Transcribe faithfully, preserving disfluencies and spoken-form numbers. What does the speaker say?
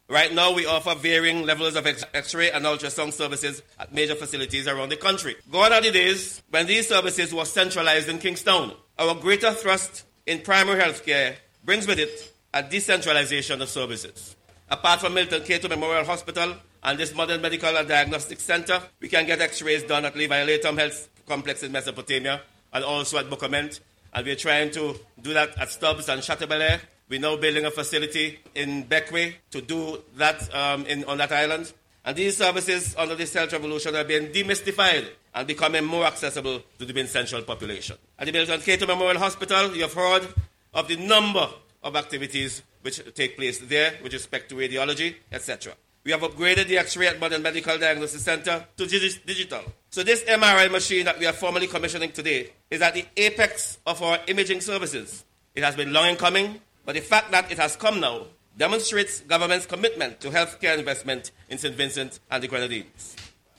Right now, we offer varying levels of X-ray and ultrasound services at major facilities around the country. Gone are the days when these services were centralized in Kingstown. Our greater thrust in primary health care brings with it a decentralization of services. Apart from Milton Cato Memorial Hospital and this modern medical and diagnostic center, we can get X-rays done at Levi Latham Health Complex in Mesopotamia and also at Bucament. And we're trying to do that at Stubbs and Chateaubelair. We're now building a facility in Beckway to do that um, in, on that island. And these services under this health revolution are being demystified and becoming more accessible to the Bin Central population. At the Milton Cato Memorial Hospital, you have heard of the number of activities which take place there with respect to radiology, et cetera. We have upgraded the X-ray at Modern Medical Diagnosis Center to digital. So this M R I machine that we are formally commissioning today is at the apex of our imaging services. It has been long in coming, but the fact that it has come now demonstrates government's commitment to healthcare investment in Saint Vincent and the Grenadines.